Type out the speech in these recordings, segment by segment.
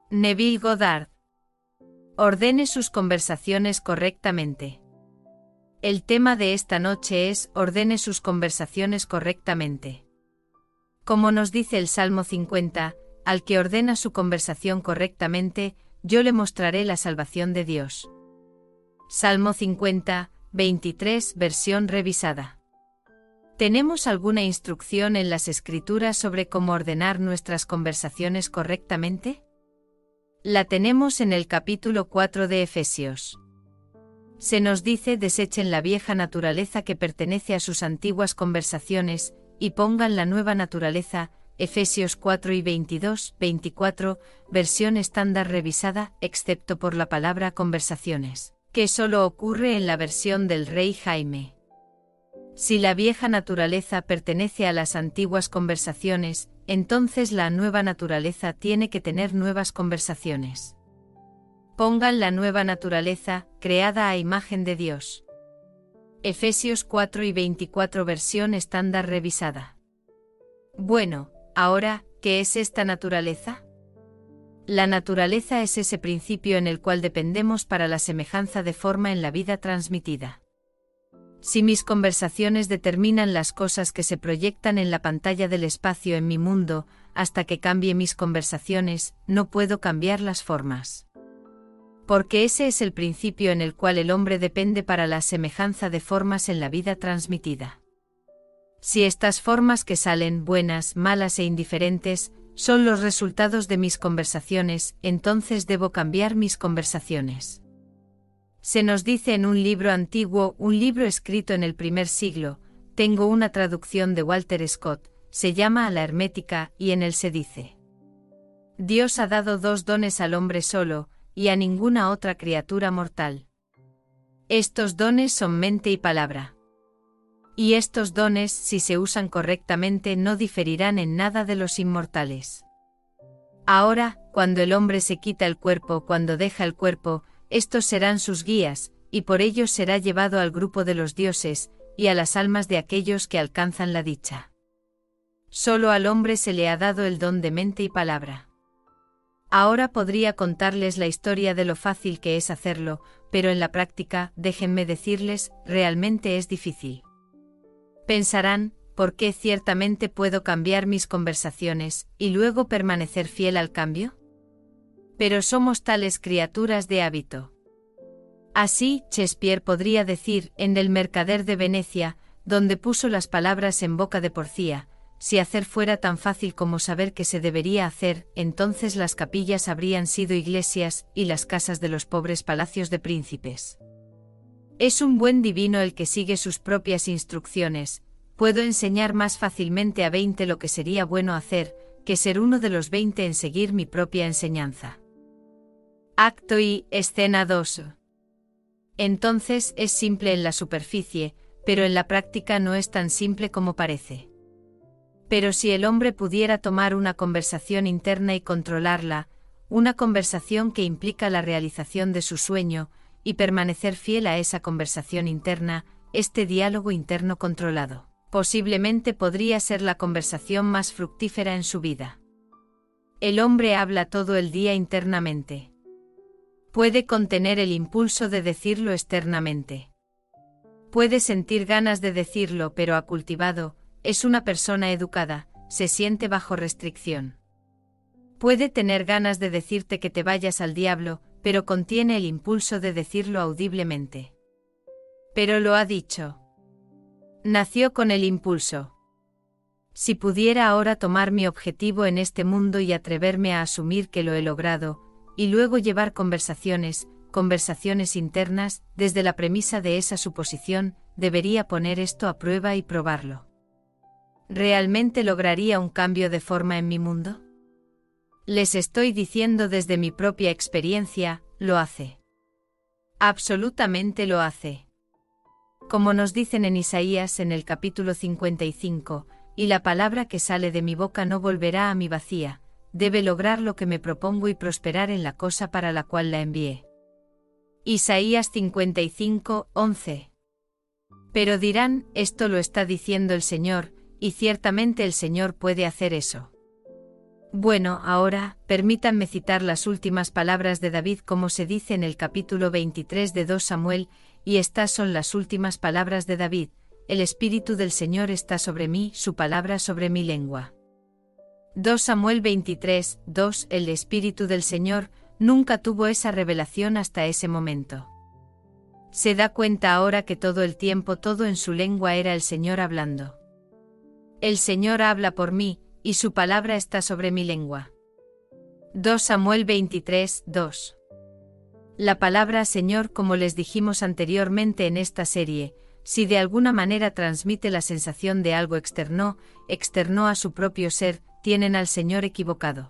Neville Goddard. Ordene sus conversaciones correctamente. El tema de esta noche es ordene sus conversaciones correctamente. Como nos dice el Salmo 50, al que ordena su conversación correctamente, yo le mostraré la salvación de Dios. Salmo 50, 23, versión revisada. ¿Tenemos alguna instrucción en las Escrituras sobre cómo ordenar nuestras conversaciones correctamente? La tenemos en el capítulo 4 de Efesios. Se nos dice: desechen la vieja naturaleza que pertenece a sus antiguas conversaciones, y pongan la nueva naturaleza, Efesios 4 y 22, 24, versión estándar revisada, excepto por la palabra conversaciones, que solo ocurre en la versión del Rey Jaime. Si la vieja naturaleza pertenece a las antiguas conversaciones, entonces la nueva naturaleza tiene que tener nuevas conversaciones. Pongan la nueva naturaleza, creada a imagen de Dios. Efesios 4 y 24 versión estándar revisada. Bueno, ahora, ¿qué es esta naturaleza? La naturaleza es ese principio en el cual dependemos para la semejanza de forma en la vida transmitida. Si mis conversaciones determinan las cosas que se proyectan en la pantalla del espacio en mi mundo, hasta que cambie mis conversaciones, no puedo cambiar las formas. Porque ese es el principio en el cual el hombre depende para la semejanza de formas en la vida transmitida. Si estas formas que salen, buenas, malas e indiferentes, son los resultados de mis conversaciones, entonces debo cambiar mis conversaciones. Se nos dice en un libro antiguo, un libro escrito en el primer siglo, tengo una traducción de Walter Scott, se llama A la Hermética, y en él se dice: Dios ha dado dos dones al hombre solo, y a ninguna otra criatura mortal. Estos dones son mente y palabra. Y estos dones, si se usan correctamente, no diferirán en nada de los inmortales. Ahora, cuando el hombre se quita el cuerpo, cuando deja el cuerpo, estos serán sus guías, y por ellos será llevado al grupo de los dioses, y a las almas de aquellos que alcanzan la dicha. Solo al hombre se le ha dado el don de mente y palabra. Ahora podría contarles la historia de lo fácil que es hacerlo, pero en la práctica, déjenme decirles, realmente es difícil. Pensarán, ¿por qué ciertamente puedo cambiar mis conversaciones, y luego permanecer fiel al cambio? Pero somos tales criaturas de hábito. Así, Shakespeare podría decir, en El mercader de Venecia, donde puso las palabras en boca de Porcia: si hacer fuera tan fácil como saber qué se debería hacer, entonces las capillas habrían sido iglesias, y las casas de los pobres palacios de príncipes. Es un buen divino el que sigue sus propias instrucciones. Puedo enseñar más fácilmente a 20 lo que sería bueno hacer, que ser uno de los 20 en seguir mi propia enseñanza. Acto y escena 2. Entonces es simple en la superficie, pero en la práctica no es tan simple como parece. Pero si el hombre pudiera tomar una conversación interna y controlarla, una conversación que implica la realización de su sueño, y permanecer fiel a esa conversación interna, este diálogo interno controlado, posiblemente podría ser la conversación más fructífera en su vida. El hombre habla todo el día internamente. Puede contener el impulso de decirlo externamente. Puede sentir ganas de decirlo, pero ha cultivado, es una persona educada, se siente bajo restricción. Puede tener ganas de decirte que te vayas al diablo, pero contiene el impulso de decirlo audiblemente. Pero lo ha dicho. Nació con el impulso. Si pudiera ahora tomar mi objetivo en este mundo y atreverme a asumir que lo he logrado, y luego llevar conversaciones internas, desde la premisa de esa suposición, debería poner esto a prueba y probarlo. ¿Realmente lograría un cambio de forma en mi mundo? Les estoy diciendo desde mi propia experiencia, lo hace. Absolutamente lo hace. Como nos dicen en Isaías en el capítulo 55, y la palabra que sale de mi boca no volverá a mí vacía, debe lograr lo que me propongo y prosperar en la cosa para la cual la envié. Isaías 55, 11. Pero dirán, esto lo está diciendo el Señor, y ciertamente el Señor puede hacer eso. Bueno, ahora, permítanme citar las últimas palabras de David como se dice en el capítulo 23 de 2 Samuel, y estas son las últimas palabras de David: el Espíritu del Señor está sobre mí, su palabra sobre mi lengua. 2 Samuel 23, 2. El Espíritu del Señor nunca tuvo esa revelación hasta ese momento. Se da cuenta ahora que todo el tiempo todo en su lengua era el Señor hablando. El Señor habla por mí, y su palabra está sobre mi lengua. 2 Samuel 23, 2. La palabra Señor, como les dijimos anteriormente en esta serie, si de alguna manera transmite la sensación de algo externo a su propio ser, tienen al Señor equivocado.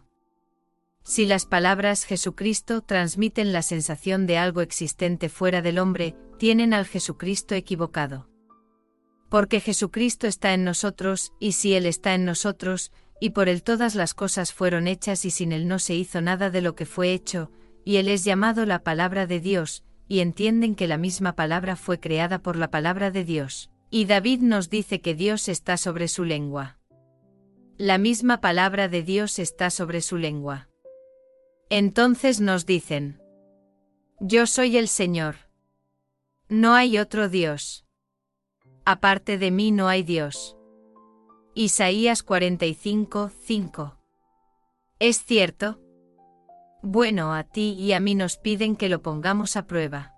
Si las palabras Jesucristo transmiten la sensación de algo existente fuera del hombre, tienen al Jesucristo equivocado. Porque Jesucristo está en nosotros, y si Él está en nosotros, y por Él todas las cosas fueron hechas y sin Él no se hizo nada de lo que fue hecho, y Él es llamado la palabra de Dios, y entienden que la misma palabra fue creada por la palabra de Dios. Y David nos dice que Dios está sobre su lengua. La misma palabra de Dios está sobre su lengua. Entonces nos dicen: yo soy el Señor. No hay otro Dios. Aparte de mí no hay Dios. Isaías 45, 5. ¿Es cierto? Bueno, a ti y a mí nos piden que lo pongamos a prueba.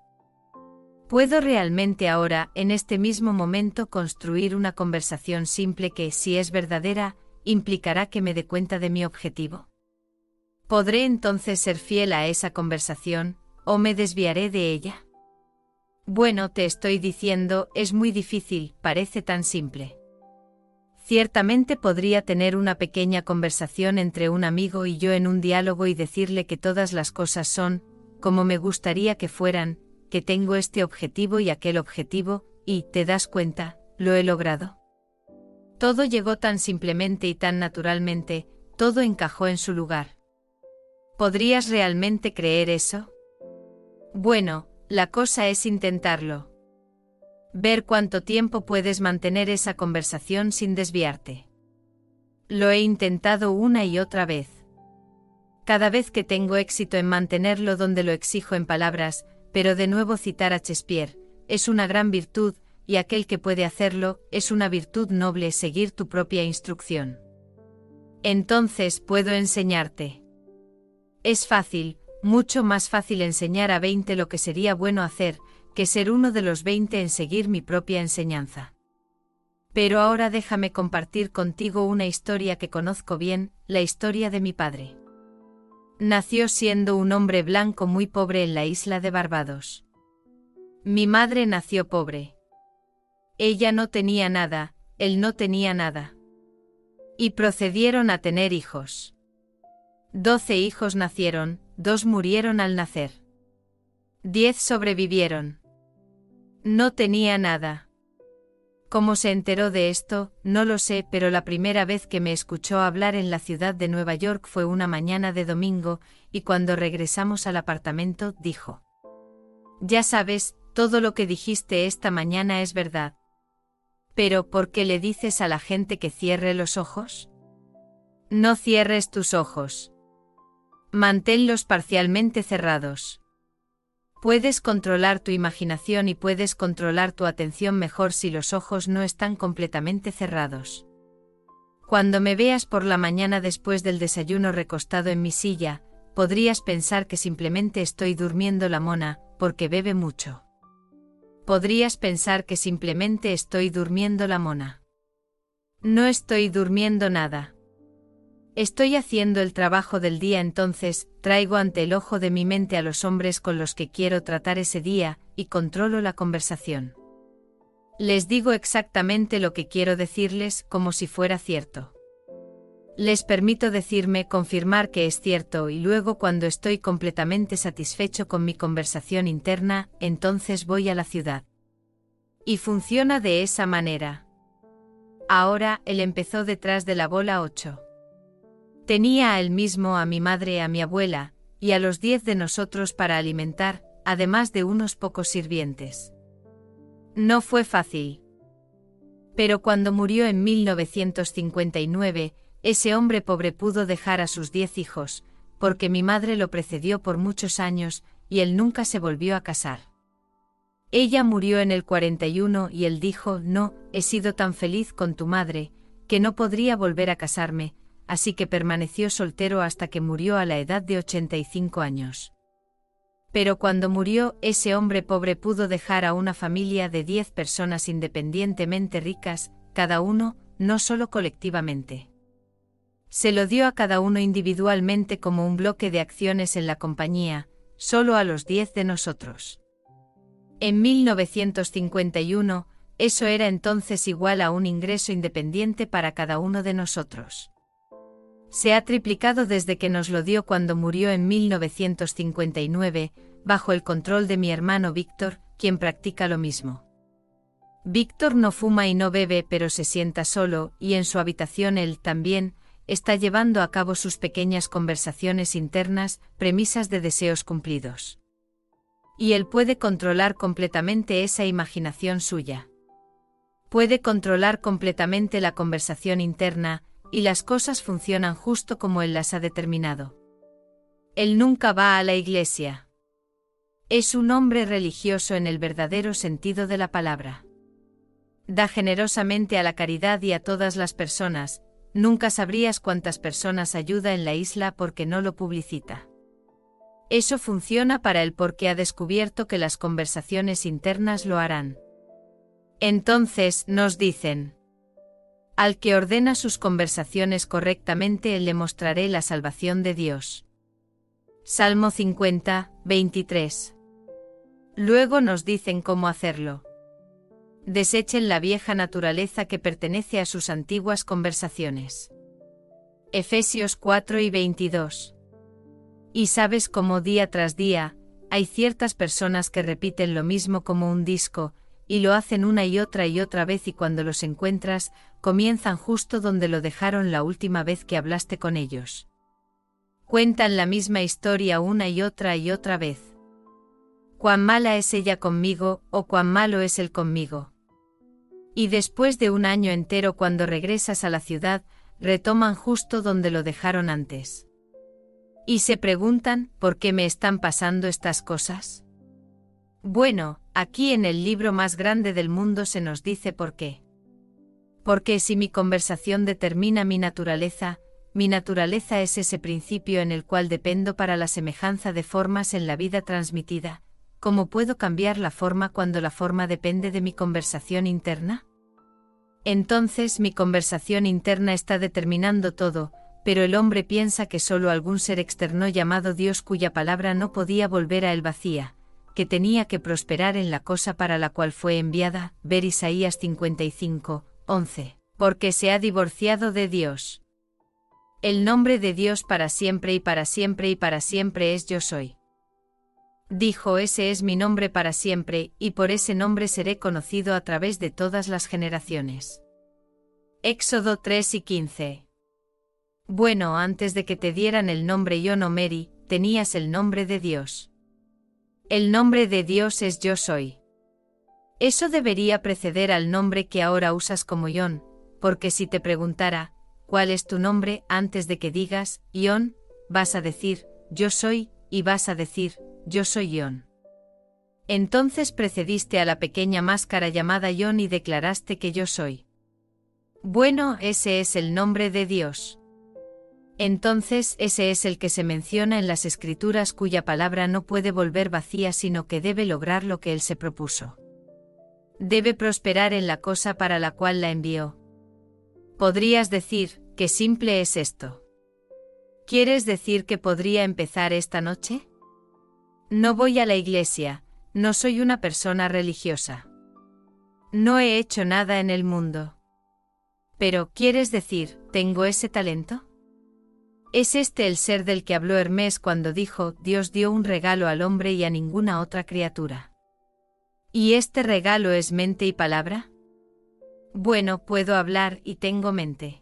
¿Puedo realmente ahora, en este mismo momento, construir una conversación simple que, si es verdadera, implicará que me dé cuenta de mi objetivo? ¿Podré entonces ser fiel a esa conversación, o me desviaré de ella? Bueno, te estoy diciendo, es muy difícil, parece tan simple. Ciertamente podría tener una pequeña conversación entre un amigo y yo en un diálogo y decirle que todas las cosas son, como me gustaría que fueran, que tengo este objetivo y aquel objetivo, y, ¿te das cuenta? Lo he logrado. Todo llegó tan simplemente y tan naturalmente, todo encajó en su lugar. ¿Podrías realmente creer eso? Bueno, la cosa es intentarlo. Ver cuánto tiempo puedes mantener esa conversación sin desviarte. Lo he intentado una y otra vez. Cada vez que tengo éxito en mantenerlo donde lo exijo en palabras, pero de nuevo citar a Shakespeare, es una gran virtud, y aquel que puede hacerlo, es una virtud noble seguir tu propia instrucción. Entonces puedo enseñarte. Es fácil, mucho más fácil enseñar a 20 lo que sería bueno hacer, que ser uno de los 20 en seguir mi propia enseñanza. Pero ahora déjame compartir contigo una historia que conozco bien, la historia de mi padre. Nació siendo un hombre blanco muy pobre en la isla de Barbados. Mi madre nació pobre. Ella no tenía nada, él no tenía nada. Y procedieron a tener hijos. 12 hijos nacieron, 2 murieron al nacer. 10 sobrevivieron. No tenía nada. ¿Cómo se enteró de esto? No lo sé, pero la primera vez que me escuchó hablar en la ciudad de Nueva York fue una mañana de domingo, y cuando regresamos al apartamento, dijo: ya sabes, todo lo que dijiste esta mañana es verdad. Pero, ¿por qué le dices a la gente que cierre los ojos? No cierres tus ojos. Manténlos parcialmente cerrados. Puedes controlar tu imaginación y puedes controlar tu atención mejor si los ojos no están completamente cerrados. Cuando me veas por la mañana después del desayuno recostado en mi silla, podrías pensar que simplemente estoy durmiendo la mona, porque bebe mucho. Podrías pensar que simplemente estoy durmiendo la mona. No estoy durmiendo nada. Estoy haciendo el trabajo del día, entonces, traigo ante el ojo de mi mente a los hombres con los que quiero tratar ese día, y controlo la conversación. Les digo exactamente lo que quiero decirles, como si fuera cierto. Les permito decirme, confirmar que es cierto, y luego cuando estoy completamente satisfecho con mi conversación interna, entonces voy a la ciudad. Y funciona de esa manera. Ahora, él empezó detrás de la bola 8. Tenía a él mismo, a mi madre, a mi abuela, y a los 10 de nosotros para alimentar, además de unos pocos sirvientes. No fue fácil. Pero cuando murió en 1959, ese hombre pobre pudo dejar a sus 10 hijos, porque mi madre lo precedió por muchos años, y él nunca se volvió a casar. Ella murió en el 41 y él dijo, no, he sido tan feliz con tu madre, que no podría volver a casarme, así que permaneció soltero hasta que murió a la edad de 85 años. Pero cuando murió, ese hombre pobre pudo dejar a una familia de 10 personas independientemente ricas, cada uno, no solo colectivamente. Se lo dio a cada uno individualmente como un bloque de acciones en la compañía, solo a los 10 de nosotros. En 1951, eso era entonces igual a un ingreso independiente para cada uno de nosotros. Se ha triplicado desde que nos lo dio cuando murió en 1959, bajo el control de mi hermano Víctor, quien practica lo mismo. Víctor no fuma y no bebe, pero se sienta solo, y en su habitación él también está llevando a cabo sus pequeñas conversaciones internas, premisas de deseos cumplidos. Y él puede controlar completamente esa imaginación suya. Puede controlar completamente la conversación interna, y las cosas funcionan justo como él las ha determinado. Él nunca va a la iglesia. Es un hombre religioso en el verdadero sentido de la palabra. Da generosamente a la caridad y a todas las personas, nunca sabrías cuántas personas ayuda en la isla porque no lo publicita. Eso funciona para él porque ha descubierto que las conversaciones internas lo harán. Entonces, nos dicen: al que ordena sus conversaciones correctamente le mostraré la salvación de Dios. Salmo 50, 23. Luego nos dicen cómo hacerlo. Desechen la vieja naturaleza que pertenece a sus antiguas conversaciones. Efesios 4 y 22. Y sabes cómo día tras día, hay ciertas personas que repiten lo mismo como un disco, y lo hacen una y otra vez, y cuando los encuentras, comienzan justo donde lo dejaron la última vez que hablaste con ellos. Cuentan la misma historia una y otra vez. Cuán mala es ella conmigo, o cuán malo es él conmigo. Y después de un año entero, cuando regresas a la ciudad, retoman justo donde lo dejaron antes. Y se preguntan, ¿por qué me están pasando estas cosas? Bueno, aquí en el libro más grande del mundo se nos dice por qué. Porque si mi conversación determina mi naturaleza es ese principio en el cual dependo para la semejanza de formas en la vida transmitida. ¿Cómo puedo cambiar la forma cuando la forma depende de mi conversación interna? Entonces mi conversación interna está determinando todo, pero el hombre piensa que solo algún ser externo llamado Dios, cuya palabra no podía volver a él vacía, que tenía que prosperar en la cosa para la cual fue enviada, ver Isaías 55, 11, porque se ha divorciado de Dios. El nombre de Dios para siempre y para siempre y para siempre es Yo Soy. Dijo: ese es mi nombre para siempre, y por ese nombre seré conocido a través de todas las generaciones. Éxodo 3 y 15. Bueno, antes de que te dieran el nombre John o Mary, tenías el nombre de Dios. El nombre de Dios es Yo Soy. Eso debería preceder al nombre que ahora usas como John, porque si te preguntara, ¿cuál es tu nombre?, antes de que digas, John, vas a decir, Yo Soy, y vas a decir, Yo soy John. Entonces precediste a la pequeña máscara llamada John y declaraste que Yo Soy. Bueno, ese es el nombre de Dios. Entonces ese es el que se menciona en las Escrituras, cuya palabra no puede volver vacía, sino que debe lograr lo que él se propuso. Debe prosperar en la cosa para la cual la envió. Podrías decir, ¿qué simple es esto? ¿Quieres decir que podría empezar esta noche? No voy a la iglesia, no soy una persona religiosa. No he hecho nada en el mundo. Pero, ¿quieres decir, tengo ese talento? ¿Es este el ser del que habló Hermes cuando dijo, Dios dio un regalo al hombre y a ninguna otra criatura? ¿Y este regalo es mente y palabra? Bueno, puedo hablar y tengo mente.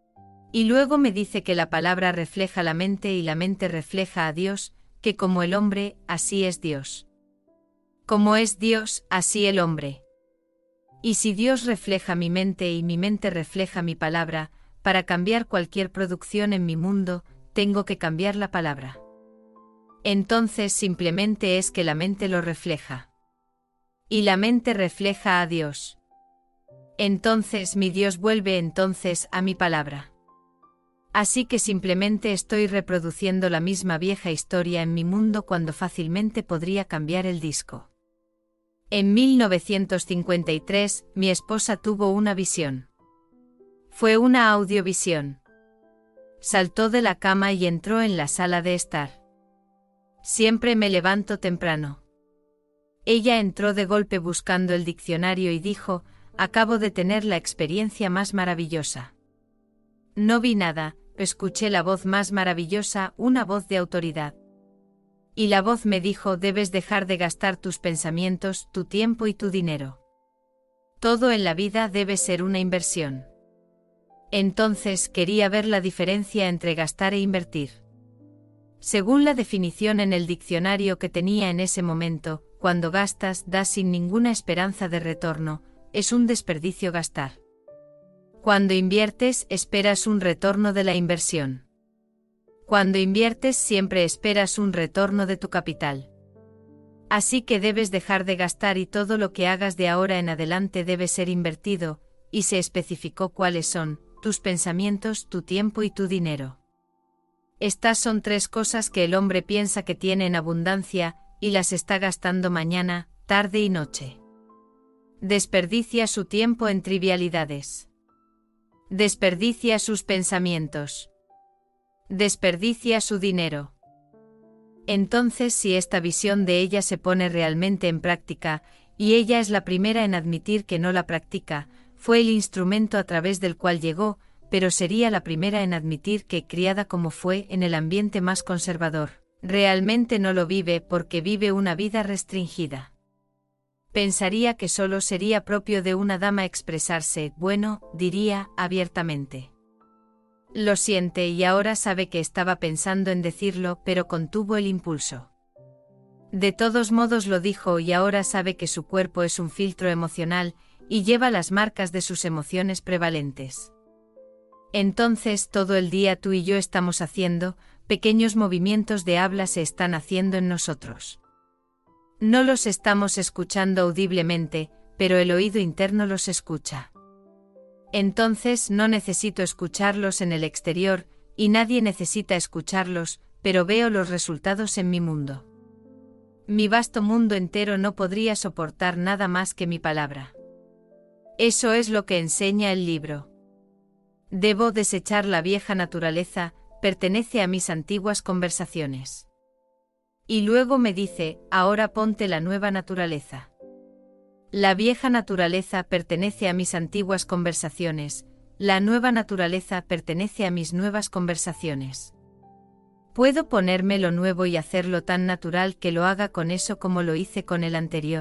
Y luego me dice que la palabra refleja la mente y la mente refleja a Dios, que como el hombre, así es Dios. Como es Dios, así el hombre. Y si Dios refleja mi mente y mi mente refleja mi palabra, para cambiar cualquier producción en mi mundo, tengo que cambiar la palabra. Entonces simplemente es que la mente lo refleja. Y la mente refleja a Dios. Entonces mi Dios vuelve entonces a mi palabra. Así que simplemente estoy reproduciendo la misma vieja historia en mi mundo cuando fácilmente podría cambiar el disco. En 1953, mi esposa tuvo una visión. Fue una audiovisión. Saltó de la cama y entró en la sala de estar. Siempre me levanto temprano. Ella entró de golpe buscando el diccionario y dijo, acabo de tener la experiencia más maravillosa. No vi nada, escuché la voz más maravillosa, una voz de autoridad. Y la voz me dijo, debes dejar de gastar tus pensamientos, tu tiempo y tu dinero. Todo en la vida debe ser una inversión. Entonces quería ver la diferencia entre gastar e invertir. Según la definición en el diccionario que tenía en ese momento, cuando gastas, das sin ninguna esperanza de retorno, es un desperdicio gastar. Cuando inviertes, esperas un retorno de la inversión. Cuando inviertes, siempre esperas un retorno de tu capital. Así que debes dejar de gastar y todo lo que hagas de ahora en adelante debe ser invertido, y se especificó cuáles son, tus pensamientos, tu tiempo y tu dinero. Estas son 3 cosas que el hombre piensa que tiene en abundancia, y las está gastando mañana, tarde y noche. Desperdicia su tiempo en trivialidades. Desperdicia sus pensamientos. Desperdicia su dinero. Entonces, si esta visión de ella se pone realmente en práctica, y ella es la primera en admitir que no la practica, fue el instrumento a través del cual llegó, pero sería la primera en admitir que, criada como fue en el ambiente más conservador, realmente no lo vive porque vive una vida restringida. Pensaría que solo sería propio de una dama expresarse, bueno, diría, abiertamente. Lo siente y ahora sabe que estaba pensando en decirlo, pero contuvo el impulso. De todos modos lo dijo y ahora sabe que su cuerpo es un filtro emocional, y lleva las marcas de sus emociones prevalentes. Entonces todo el día tú y yo estamos haciendo, pequeños movimientos de habla se están haciendo en nosotros. No los estamos escuchando audiblemente, pero el oído interno los escucha. Entonces no necesito escucharlos en el exterior, y nadie necesita escucharlos, pero veo los resultados en mi mundo. Mi vasto mundo entero no podría soportar nada más que mi palabra. Eso es lo que enseña el libro. Debo desechar la vieja naturaleza, pertenece a mis antiguas conversaciones. Y luego me dice, ahora ponte la nueva naturaleza. La vieja naturaleza pertenece a mis antiguas conversaciones, la nueva naturaleza pertenece a mis nuevas conversaciones. Puedo ponerme lo nuevo y hacerlo tan natural que lo haga con eso como lo hice con el anterior.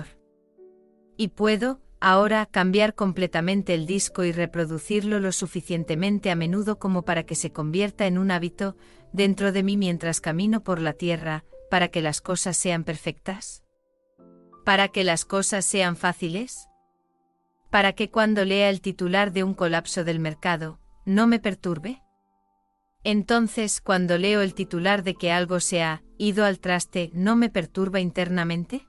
Y puedo, ahora, cambiar completamente el disco y reproducirlo lo suficientemente a menudo como para que se convierta en un hábito dentro de mí mientras camino por la tierra, para que las cosas sean perfectas. ¿Para que las cosas sean fáciles? ¿Para que cuando lea el titular de un colapso del mercado, no me perturbe? Entonces, cuando leo el titular de que algo se ha ido al traste, ¿no me perturba internamente?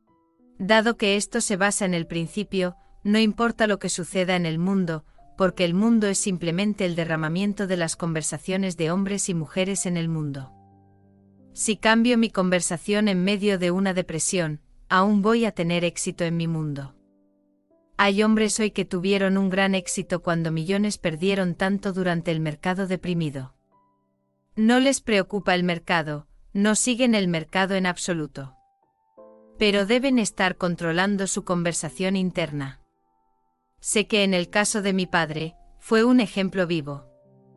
Dado que esto se basa en el principio, no importa lo que suceda en el mundo, porque el mundo es simplemente el derramamiento de las conversaciones de hombres y mujeres en el mundo. Si cambio mi conversación en medio de una depresión, aún voy a tener éxito en mi mundo. Hay hombres hoy que tuvieron un gran éxito cuando millones perdieron tanto durante el mercado deprimido. No les preocupa el mercado, no siguen el mercado en absoluto. Pero deben estar controlando su conversación interna. Sé que en el caso de mi padre, fue un ejemplo vivo.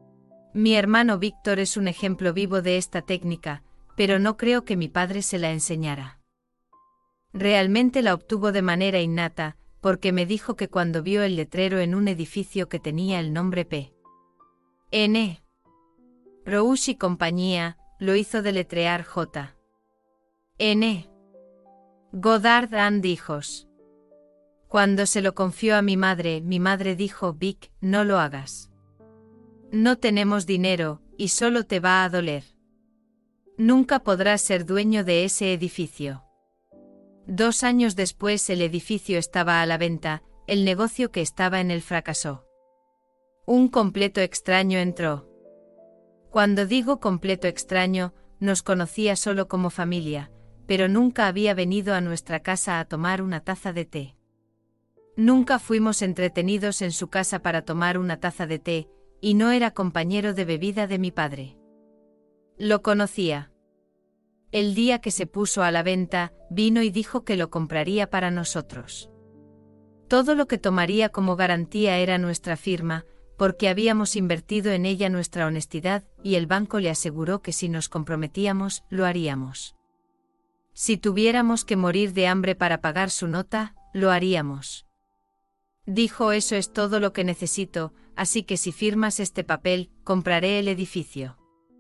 Mi hermano Víctor es un ejemplo vivo de esta técnica, pero no creo que mi padre se la enseñara. Realmente la obtuvo de manera innata, porque me dijo que cuando vio el letrero en un edificio que tenía el nombre P. N. Rouge y compañía, lo hizo deletrear J. N. Goddard and hijos. Cuando se lo confió a mi madre dijo, Vic, no lo hagas. No tenemos dinero, y solo te va a doler. Nunca podrás ser dueño de ese edificio. 2 años después el edificio estaba a la venta, el negocio que estaba en él fracasó. Un completo extraño entró. Cuando digo completo extraño, nos conocía solo como familia, pero nunca había venido a nuestra casa a tomar una taza de té. Nunca fuimos entretenidos en su casa para tomar una taza de té, y no era compañero de bebida de mi padre. Lo conocía. El día que se puso a la venta, vino y dijo que lo compraría para nosotros. Todo lo que tomaría como garantía era nuestra firma, porque habíamos invertido en ella nuestra honestidad, y el banco le aseguró que si nos comprometíamos, lo haríamos. Si tuviéramos que morir de hambre para pagar su nota, lo haríamos. Dijo: eso es todo lo que necesito, así que si firmas este papel, compraré el edificio.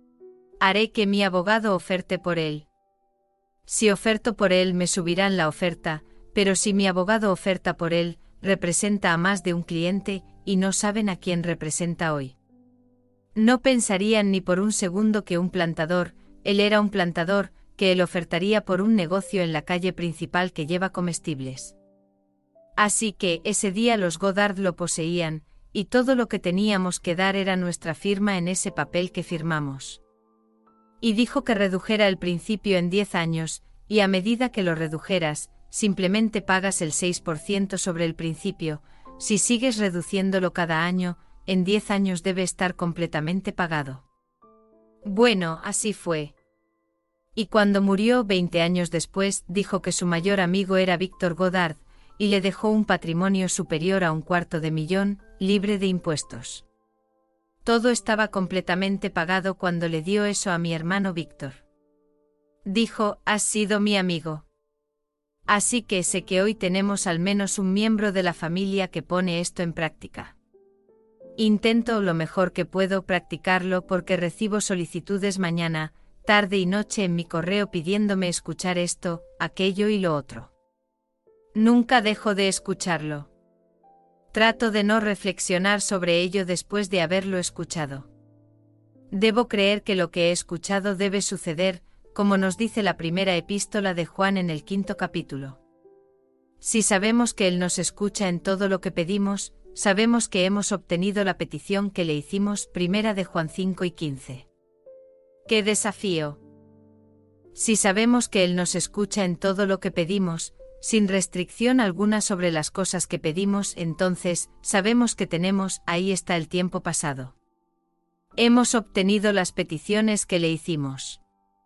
Haré que mi abogado oferte por él. Si oferto por él me subirán la oferta, pero si mi abogado oferta por él, representa a más de un cliente, y no saben a quién representa hoy. No pensarían ni por un segundo que un plantador, él era un plantador, que él ofertaría por un negocio en la calle principal que lleva comestibles. Así que ese día los Goddard lo poseían, y todo lo que teníamos que dar era nuestra firma en ese papel que firmamos. Y dijo que redujera el principio en 10 años, y a medida que lo redujeras, simplemente pagas el 6% sobre el principio. Si sigues reduciéndolo cada año, en 10 años debe estar completamente pagado. Bueno, así fue. Y cuando murió 20 años después, dijo que su mayor amigo era Víctor Goddard, y le dejó un patrimonio superior a $250,000, libre de impuestos. Todo estaba completamente pagado cuando le dio eso a mi hermano Víctor. Dijo: has sido mi amigo. Así que sé que hoy tenemos al menos un miembro de la familia que pone esto en práctica. Intento lo mejor que puedo practicarlo porque recibo solicitudes mañana, tarde y noche en mi correo pidiéndome escuchar esto, aquello y lo otro. Nunca dejo de escucharlo. Trato de no reflexionar sobre ello después de haberlo escuchado. Debo creer que lo que he escuchado debe suceder, como nos dice la primera epístola de Juan en el 5º capítulo. Si sabemos que Él nos escucha en todo lo que pedimos, sabemos que hemos obtenido la petición que le hicimos. Primera de Juan 5 y 15. ¡Qué desafío! Si sabemos que Él nos escucha en todo lo que pedimos, sin restricción alguna sobre las cosas que pedimos, entonces, sabemos que tenemos, ahí está el tiempo pasado. Hemos obtenido las peticiones que le hicimos.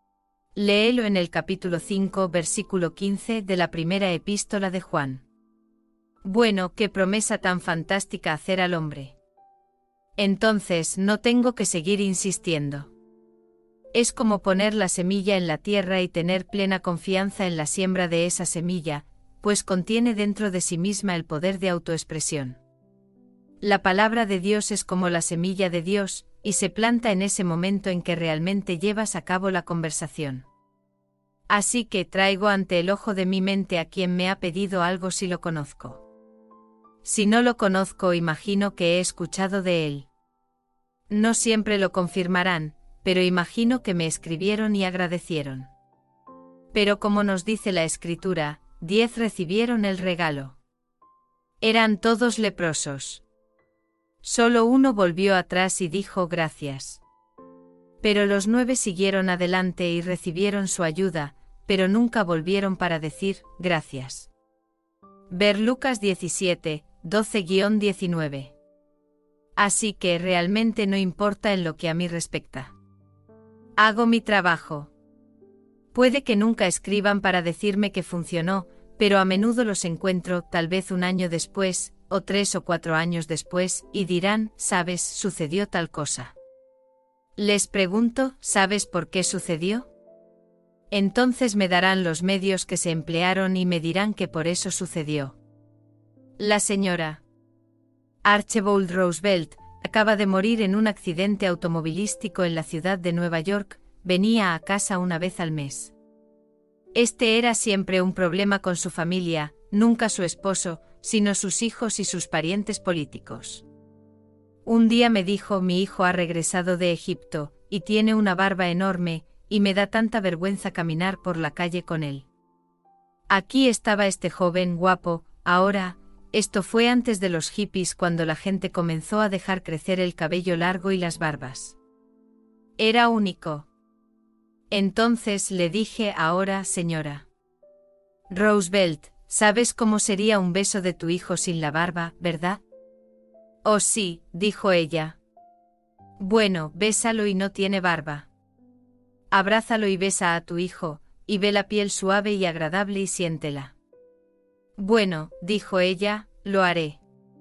Léelo en el capítulo 5, versículo 15 de la primera epístola de Juan. Bueno, qué promesa tan fantástica hacer al hombre. Entonces no tengo que seguir insistiendo. Es como poner la semilla en la tierra y tener plena confianza en la siembra de esa semilla, pues contiene dentro de sí misma el poder de autoexpresión. La palabra de Dios es como la semilla de Dios, y se planta en ese momento en que realmente llevas a cabo la conversación. Así que traigo ante el ojo de mi mente a quien me ha pedido algo si lo conozco. Si no lo conozco, imagino que he escuchado de él. No siempre lo confirmarán, pero imagino que me escribieron y agradecieron. Pero como nos dice la Escritura, 10 recibieron el regalo. Eran todos leprosos. Solo uno volvió atrás y dijo gracias. Pero los 9 siguieron adelante y recibieron su ayuda, pero nunca volvieron para decir gracias. Ver Lucas 17, 12-19. Así que realmente no importa en lo que a mí respecta. Hago mi trabajo. Puede que nunca escriban para decirme que funcionó, pero a menudo los encuentro, tal vez un año después, o 3 o 4 años después, y dirán, ¿sabes? Sucedió tal cosa. Les pregunto, ¿sabes por qué sucedió? Entonces me darán los medios que se emplearon y me dirán que por eso sucedió. La señora Archibald Roosevelt acaba de morir en un accidente automovilístico en la ciudad de Nueva York. Venía a casa una vez al mes. Este era siempre un problema con su familia, nunca su esposo, sino sus hijos y sus parientes políticos. Un día me dijo: mi hijo ha regresado de Egipto, y tiene una barba enorme, y me da tanta vergüenza caminar por la calle con él. Aquí estaba este joven guapo, ahora, esto fue antes de los hippies cuando la gente comenzó a dejar crecer el cabello largo y las barbas. Era único. Entonces le dije: ahora, señora Roosevelt, ¿sabes cómo sería un beso de tu hijo sin la barba, verdad? Oh sí, dijo ella. Bueno, bésalo y no tiene barba. Abrázalo y besa a tu hijo, y ve la piel suave y agradable y siéntela. Bueno, dijo ella, lo haré.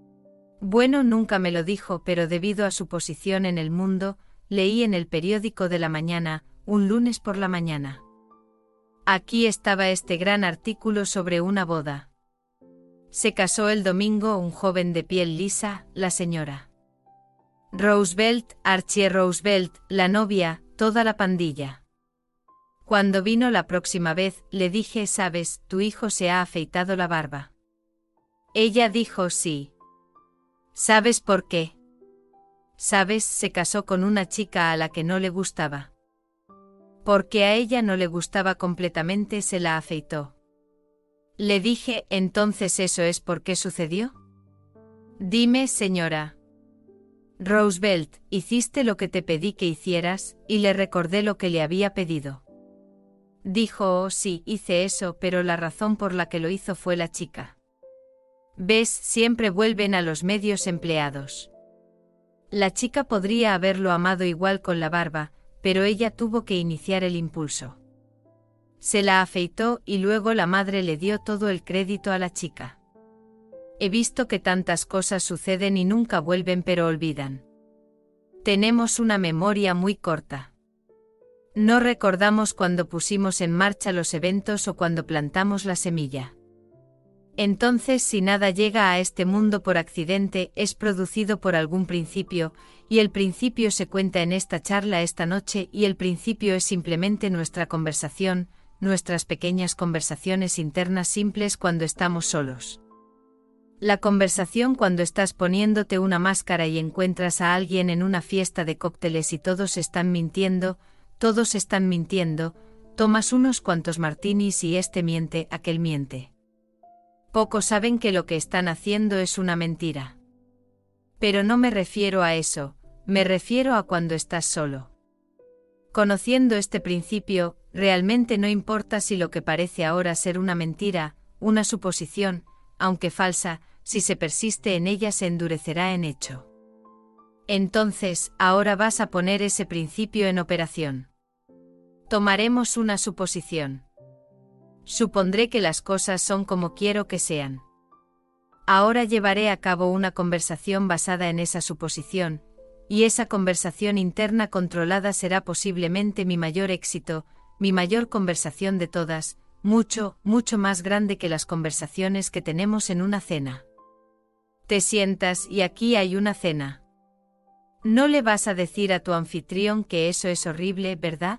Bueno, nunca me lo dijo, pero debido a su posición en el mundo, leí en el periódico de la mañana, un lunes por la mañana. Aquí estaba este gran artículo sobre una boda. Se casó el domingo un joven de piel lisa, la señora Roosevelt, Archie Roosevelt, la novia, toda la pandilla. Cuando vino la próxima vez, le dije: ¿sabes, tu hijo se ha afeitado la barba? Ella dijo: sí. ¿Sabes por qué? ¿Sabes? Se casó con una chica a la que no le gustaba. Porque a ella no le gustaba completamente, se la afeitó. Le dije: ¿entonces eso es por qué sucedió? Dime, señora Roosevelt, hiciste lo que te pedí que hicieras, y le recordé lo que le había pedido. Dijo: oh sí, hice eso, pero la razón por la que lo hizo fue la chica. ¿Ves? Siempre vuelven a los medios empleados. La chica podría haberlo amado igual con la barba, pero ella tuvo que iniciar el impulso. Se la afeitó y luego la madre le dio todo el crédito a la chica. He visto que tantas cosas suceden y nunca vuelven, pero olvidan. Tenemos una memoria muy corta. No recordamos cuando pusimos en marcha los eventos o cuando plantamos la semilla. Entonces, si nada llega a este mundo por accidente, es producido por algún principio, y el principio se cuenta en esta charla esta noche, y el principio es simplemente nuestra conversación, nuestras pequeñas conversaciones internas simples cuando estamos solos. La conversación cuando estás poniéndote una máscara y encuentras a alguien en una fiesta de cócteles y todos están mintiendo, tomas unos cuantos martinis y este miente, aquel miente. Pocos saben que lo que están haciendo es una mentira. Pero no me refiero a eso, me refiero a cuando estás solo. Conociendo este principio, realmente no importa si lo que parece ahora ser una mentira, una suposición, aunque falsa, si se persiste en ella se endurecerá en hecho. Entonces, ahora vas a poner ese principio en operación. Tomaremos una suposición. Supondré que las cosas son como quiero que sean. Ahora llevaré a cabo una conversación basada en esa suposición, y esa conversación interna controlada será posiblemente mi mayor éxito, mi mayor conversación de todas, mucho, mucho más grande que las conversaciones que tenemos en una cena. Te sientas y aquí hay una cena. No le vas a decir a tu anfitrión que eso es horrible, ¿verdad?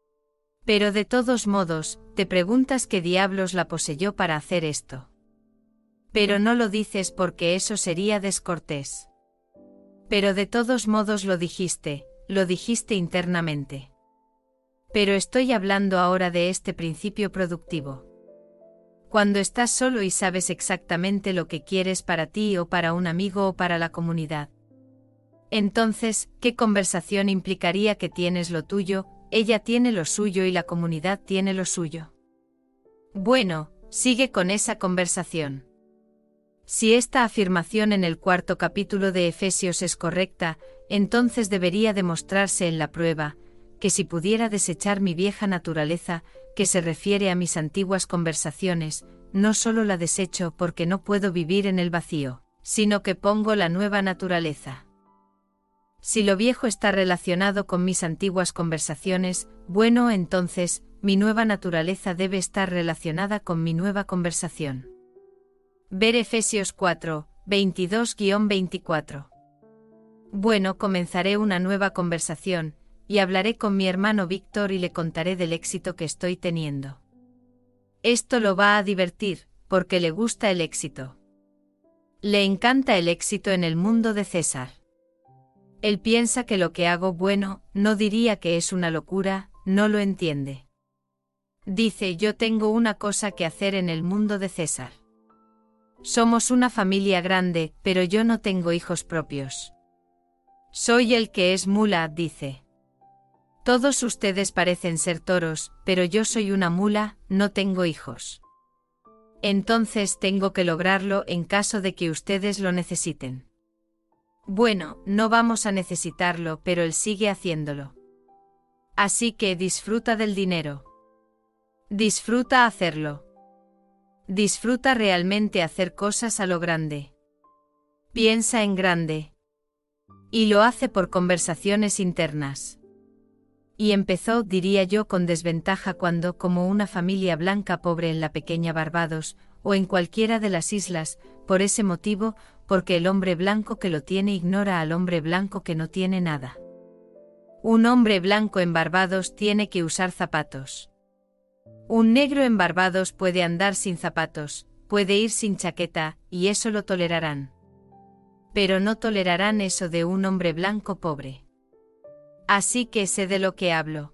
Pero de todos modos, te preguntas qué diablos la poseyó para hacer esto. Pero no lo dices porque eso sería descortés. Pero de todos modos lo dijiste internamente. Pero estoy hablando ahora de este principio productivo. Cuando estás solo y sabes exactamente lo que quieres para ti o para un amigo o para la comunidad. Entonces, ¿qué conversación implicaría que tienes lo tuyo, ella tiene lo suyo y la comunidad tiene lo suyo? Bueno, sigue con esa conversación. Si esta afirmación en el 4º capítulo de Efesios es correcta, entonces debería demostrarse en la prueba, que si pudiera desechar mi vieja naturaleza, que se refiere a mis antiguas conversaciones, no solo la desecho porque no puedo vivir en el vacío, sino que pongo la nueva naturaleza. Si lo viejo está relacionado con mis antiguas conversaciones, bueno, entonces, mi nueva naturaleza debe estar relacionada con mi nueva conversación. Ver Efesios 4, 22-24. Bueno, comenzaré una nueva conversación, y hablaré con mi hermano Víctor y le contaré del éxito que estoy teniendo. Esto lo va a divertir, porque le gusta el éxito. Le encanta el éxito en el mundo de César. Él piensa que lo que hago bueno, no diría que es una locura, no lo entiende. Dice: yo tengo una cosa que hacer en el mundo de César. Somos una familia grande, pero yo no tengo hijos propios. Soy el que es mula, dice. Todos ustedes parecen ser toros, pero yo soy una mula, no tengo hijos. Entonces tengo que lograrlo en caso de que ustedes lo necesiten. Bueno, no vamos a necesitarlo, pero él sigue haciéndolo. Así que disfruta del dinero. Disfruta hacerlo. Disfruta realmente hacer cosas a lo grande. Piensa en grande. Y lo hace por conversaciones internas. Y empezó, diría yo, con desventaja cuando, como una familia blanca pobre en la pequeña Barbados, o en cualquiera de las islas, por ese motivo, porque el hombre blanco que lo tiene ignora al hombre blanco que no tiene nada. Un hombre blanco en Barbados tiene que usar zapatos. Un negro en Barbados puede andar sin zapatos, puede ir sin chaqueta, y eso lo tolerarán. Pero no tolerarán eso de un hombre blanco pobre. Así que sé de lo que hablo.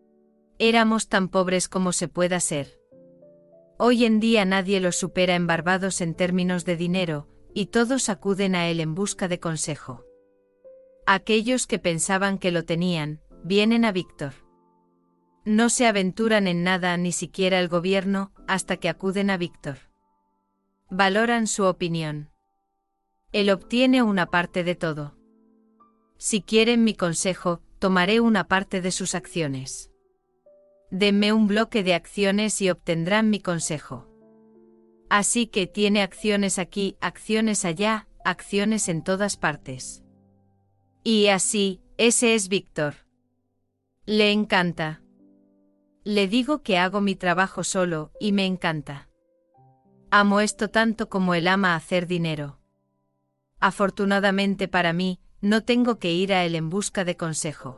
Éramos tan pobres como se pueda ser. Hoy en día nadie los supera en Barbados en términos de dinero, y todos acuden a él en busca de consejo. Aquellos que pensaban que lo tenían, vienen a Víctor. No se aventuran en nada, ni siquiera el gobierno, hasta que acuden a Víctor. Valoran su opinión. Él obtiene una parte de todo. Si quieren mi consejo, tomaré una parte de sus acciones. Denme un bloque de acciones y obtendrán mi consejo. Así que tiene acciones aquí, acciones allá, acciones en todas partes. Y así, ese es Víctor. Le encanta. Le digo que hago mi trabajo solo, y me encanta. Amo esto tanto como él ama hacer dinero. Afortunadamente para mí, no tengo que ir a él en busca de consejo.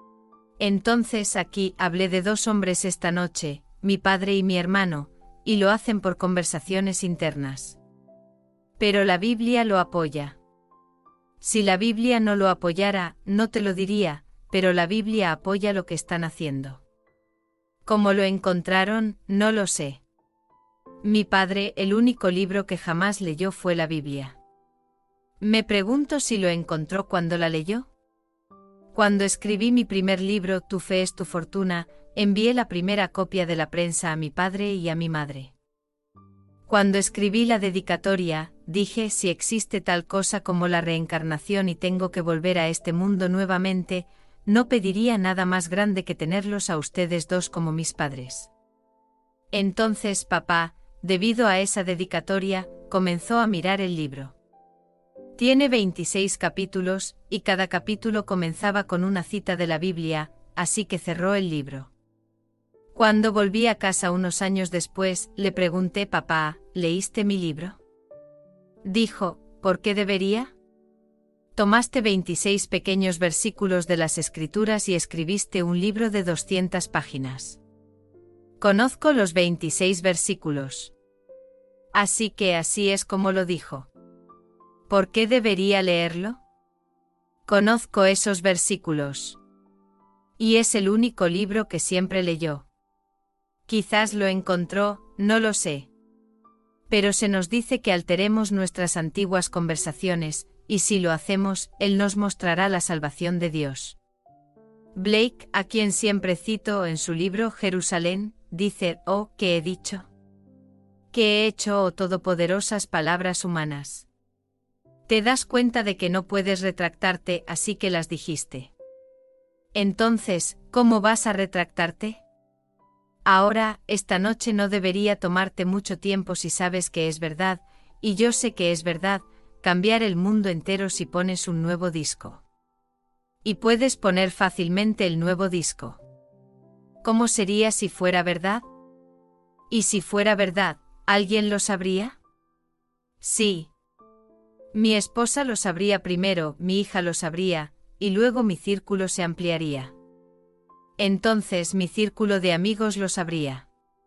Entonces aquí hablé de dos hombres esta noche, mi padre y mi hermano, y lo hacen por conversaciones internas. Pero la Biblia lo apoya. Si la Biblia no lo apoyara, no te lo diría, pero la Biblia apoya lo que están haciendo. ¿Cómo lo encontraron? No lo sé. Mi padre, el único libro que jamás leyó fue la Biblia. Me pregunto si lo encontró cuando la leyó. Cuando escribí mi primer libro, Tu fe es tu fortuna, envié la primera copia de la prensa a mi padre y a mi madre. Cuando escribí la dedicatoria, dije: si existe tal cosa como la reencarnación y tengo que volver a este mundo nuevamente, no pediría nada más grande que tenerlos a ustedes dos como mis padres. Entonces papá, debido a esa dedicatoria, comenzó a mirar el libro. Tiene 26 capítulos, y cada capítulo comenzaba con una cita de la Biblia, así que cerró el libro. Cuando volví a casa unos años después, le pregunté: papá, ¿leíste mi libro? Dijo: ¿por qué debería? Tomaste 26 pequeños versículos de las Escrituras y escribiste un libro de 200 páginas. Conozco los 26 versículos. Así que así es como lo dijo. ¿Por qué debería leerlo? Conozco esos versículos. Y es el único libro que siempre leyó. Quizás lo encontró, no lo sé. Pero se nos dice que alteremos nuestras antiguas conversaciones, y si lo hacemos, Él nos mostrará la salvación de Dios. Blake, a quien siempre cito en su libro Jerusalén, dice: oh, ¿qué he dicho? ¿Qué he hecho, oh todopoderosas palabras humanas? Te das cuenta de que no puedes retractarte, así que las dijiste. Entonces, ¿cómo vas a retractarte? Ahora, esta noche no debería tomarte mucho tiempo si sabes que es verdad, y yo sé que es verdad, cambiar el mundo entero si pones un nuevo disco. Y puedes poner fácilmente el nuevo disco. ¿Cómo sería si fuera verdad? ¿Y si fuera verdad, alguien lo sabría? Sí. Mi esposa lo sabría primero, mi hija lo sabría, y luego mi círculo se ampliaría. Entonces mi círculo de amigos lo sabría.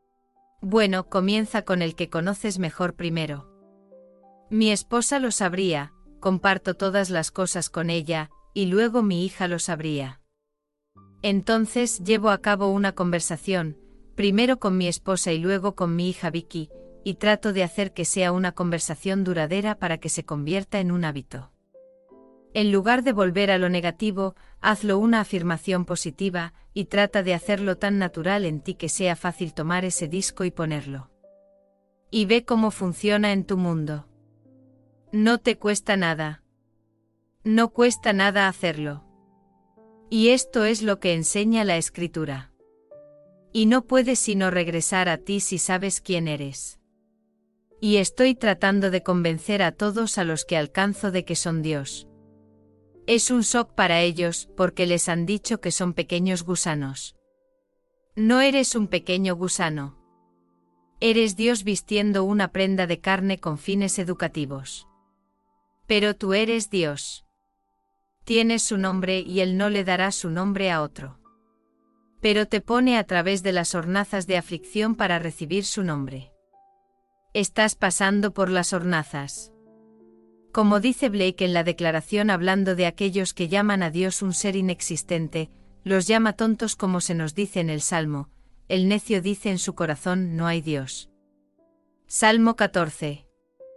Bueno, comienza con el que conoces mejor primero. Mi esposa lo sabría, comparto todas las cosas con ella, y luego mi hija lo sabría. Entonces llevo a cabo una conversación, primero con mi esposa y luego con mi hija Vicky, y trato de hacer que sea una conversación duradera para que se convierta en un hábito. En lugar de volver a lo negativo, hazlo una afirmación positiva, y trata de hacerlo tan natural en ti que sea fácil tomar ese disco y ponerlo. Y ve cómo funciona en tu mundo. No te cuesta nada. No cuesta nada hacerlo. Y esto es lo que enseña la Escritura. Y no puedes sino regresar a ti si sabes quién eres. Y estoy tratando de convencer a todos a los que alcanzo de que son Dios. Es un shock para ellos porque les han dicho que son pequeños gusanos. No eres un pequeño gusano. Eres Dios vistiendo una prenda de carne con fines educativos. Pero tú eres Dios. Tienes su nombre y Él no le dará su nombre a otro. Pero te pone a través de las hornazas de aflicción para recibir su nombre. Estás pasando por las hornazas. Como dice Blake en la declaración hablando de aquellos que llaman a Dios un ser inexistente, los llama tontos como se nos dice en el Salmo, el necio dice en su corazón no hay Dios. Salmo 14.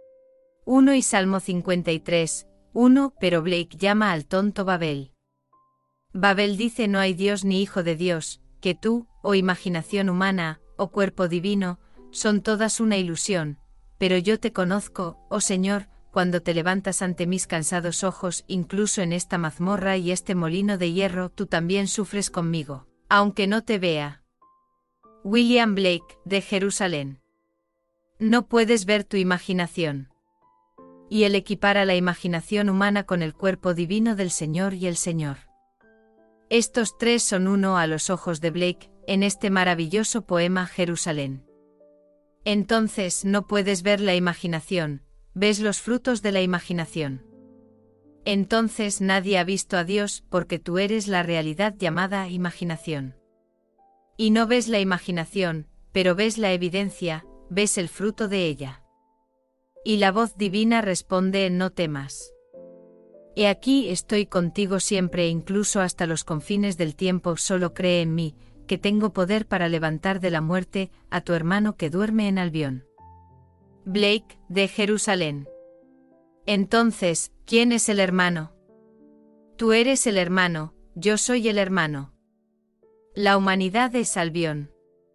1 y Salmo 53, 1, pero Blake llama al tonto Babel. Babel dice no hay Dios ni hijo de Dios, que tú, oh imaginación humana, oh cuerpo divino, son todas una ilusión, pero yo te conozco, oh Señor, cuando te levantas ante mis cansados ojos, incluso en esta mazmorra y este molino de hierro, tú también sufres conmigo, aunque no te vea. William Blake, de Jerusalén. No puedes ver tu imaginación. Y él equipara la imaginación humana con el cuerpo divino del Señor y el Señor. Estos tres son uno a los ojos de Blake, en este maravilloso poema Jerusalén. Entonces no puedes ver la imaginación, ves los frutos de la imaginación. Entonces nadie ha visto a Dios porque tú eres la realidad llamada imaginación. Y no ves la imaginación, pero ves la evidencia, ves el fruto de ella. Y la voz divina responde no temas. He aquí estoy contigo siempre incluso hasta los confines del tiempo, solo cree en mí, que tengo poder para levantar de la muerte a tu hermano que duerme en Albión. Blake, de Jerusalén. Entonces, ¿quién es el hermano? Tú eres el hermano, yo soy el hermano. La humanidad es Albión.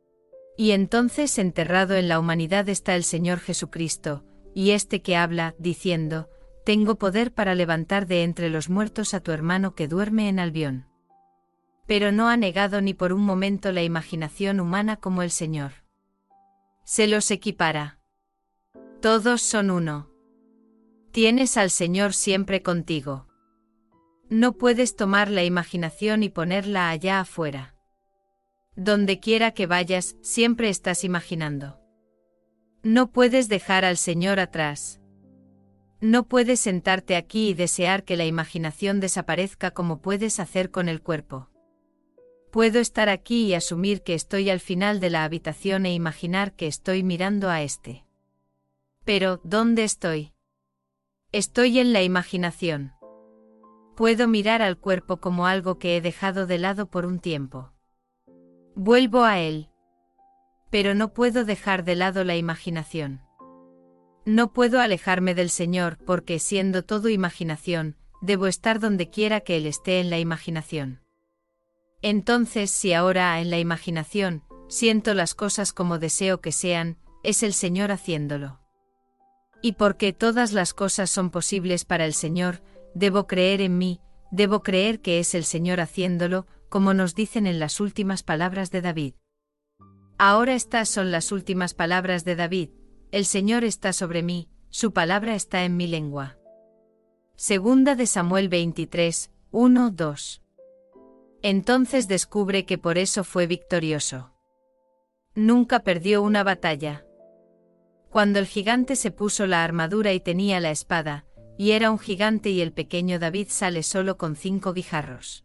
Y entonces enterrado en la humanidad está el Señor Jesucristo, y este que habla, diciendo, tengo poder para levantar de entre los muertos a tu hermano que duerme en Albión. Pero no ha negado ni por un momento la imaginación humana como el Señor. Se los equipara. Todos son uno. Tienes al Señor siempre contigo. No puedes tomar la imaginación y ponerla allá afuera. Donde quiera que vayas, siempre estás imaginando. No puedes dejar al Señor atrás. No puedes sentarte aquí y desear que la imaginación desaparezca como puedes hacer con el cuerpo. Puedo estar aquí y asumir que estoy al final de la habitación e imaginar que estoy mirando a este. Pero, ¿dónde estoy? Estoy en la imaginación. Puedo mirar al cuerpo como algo que he dejado de lado por un tiempo. Vuelvo a él. Pero no puedo dejar de lado la imaginación. No puedo alejarme del Señor porque, siendo todo imaginación, debo estar donde quiera que Él esté en la imaginación. Entonces, si ahora en la imaginación siento las cosas como deseo que sean, es el Señor haciéndolo. Y porque todas las cosas son posibles para el Señor, debo creer en mí, debo creer que es el Señor haciéndolo, como nos dicen en las últimas palabras de David. Ahora estas son las últimas palabras de David: el Señor está sobre mí, su palabra está en mi lengua. Segunda de Samuel 23, 1, 2. Entonces descubre que por eso fue victorioso. Nunca perdió una batalla. Cuando el gigante se puso la armadura y tenía la espada, y era un gigante y el pequeño David sale solo con 5 guijarros.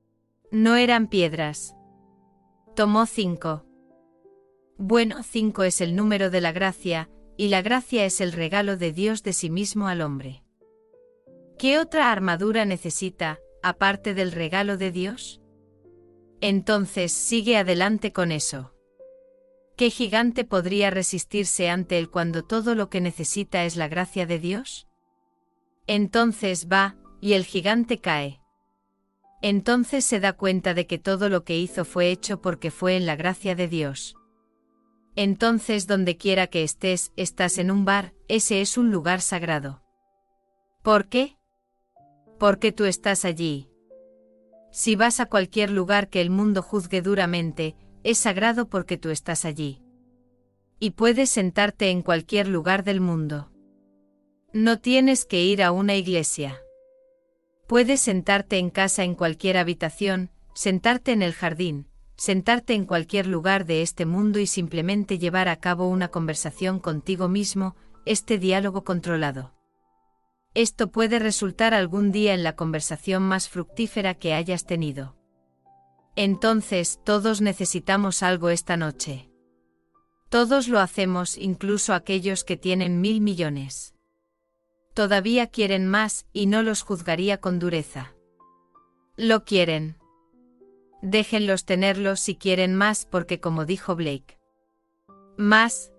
No eran piedras. Tomó 5. Bueno, 5 es el número de la gracia, y la gracia es el regalo de Dios de sí mismo al hombre. ¿Qué otra armadura necesita, aparte del regalo de Dios? Entonces sigue adelante con eso. ¿Qué gigante podría resistirse ante él cuando todo lo que necesita es la gracia de Dios? Entonces va, y el gigante cae. Entonces se da cuenta de que todo lo que hizo fue hecho porque fue en la gracia de Dios. Entonces donde quiera que estés, estás en un bar, ese es un lugar sagrado. ¿Por qué? Porque tú estás allí. Si vas a cualquier lugar que el mundo juzgue duramente, es sagrado porque tú estás allí. Y puedes sentarte en cualquier lugar del mundo. No tienes que ir a una iglesia. Puedes sentarte en casa en cualquier habitación, sentarte en el jardín, sentarte en cualquier lugar de este mundo y simplemente llevar a cabo una conversación contigo mismo, este diálogo controlado. Esto puede resultar algún día en la conversación más fructífera que hayas tenido. Entonces, todos necesitamos algo esta noche. Todos lo hacemos, incluso aquellos que tienen 1000 millones. Todavía quieren más, y no los juzgaría con dureza. Lo quieren. Déjenlos tenerlo si quieren más, porque como dijo Blake, más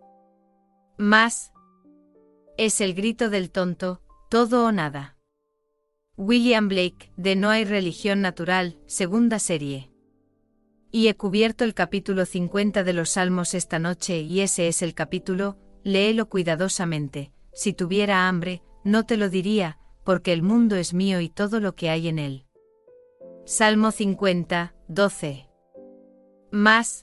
es el grito del tonto, todo o nada. William Blake, de No hay religión natural, segunda serie. Y he cubierto el capítulo 50 de los Salmos esta noche y ese es el capítulo, léelo cuidadosamente, si tuviera hambre, no te lo diría, porque el mundo es mío y todo lo que hay en él. Salmo 50, 12. Más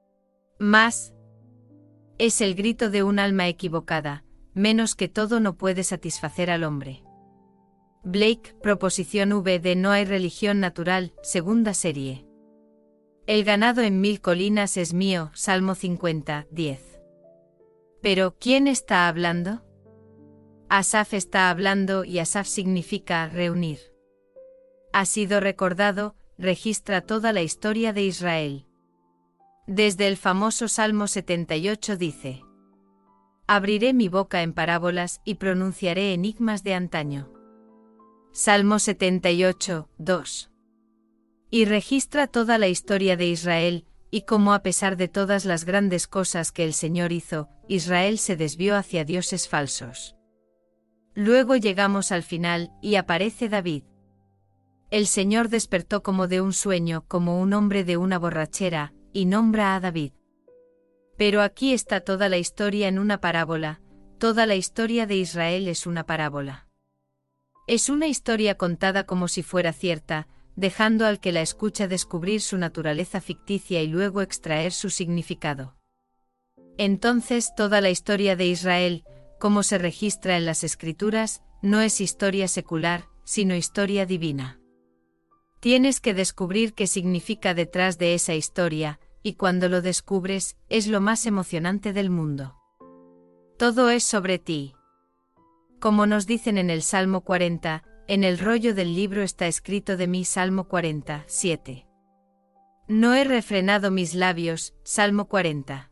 es el grito de un alma equivocada, menos que todo no puede satisfacer al hombre. Blake, proposición V de No hay religión natural, segunda serie. El ganado en 1000 colinas es mío, Salmo 50, 10. Pero, ¿quién está hablando? Asaf está hablando y Asaf significa reunir. Ha sido recordado, registra toda la historia de Israel. Desde el famoso Salmo 78 dice: abriré mi boca en parábolas y pronunciaré enigmas de antaño. Salmo 78, 2. Y registra toda la historia de Israel, y cómo a pesar de todas las grandes cosas que el Señor hizo, Israel se desvió hacia dioses falsos. Luego llegamos al final, y aparece David. El Señor despertó como de un sueño, como un hombre de una borrachera, y nombra a David. Pero aquí está toda la historia en una parábola, toda la historia de Israel es una parábola. Es una historia contada como si fuera cierta, dejando al que la escucha descubrir su naturaleza ficticia y luego extraer su significado. Entonces toda la historia de Israel, como se registra en las Escrituras, no es historia secular, sino historia divina. Tienes que descubrir qué significa detrás de esa historia, y cuando lo descubres, es lo más emocionante del mundo. Todo es sobre ti. Como nos dicen en el Salmo 40, en el rollo del libro está escrito de mí Salmo 40, 7. No he refrenado mis labios, Salmo 40.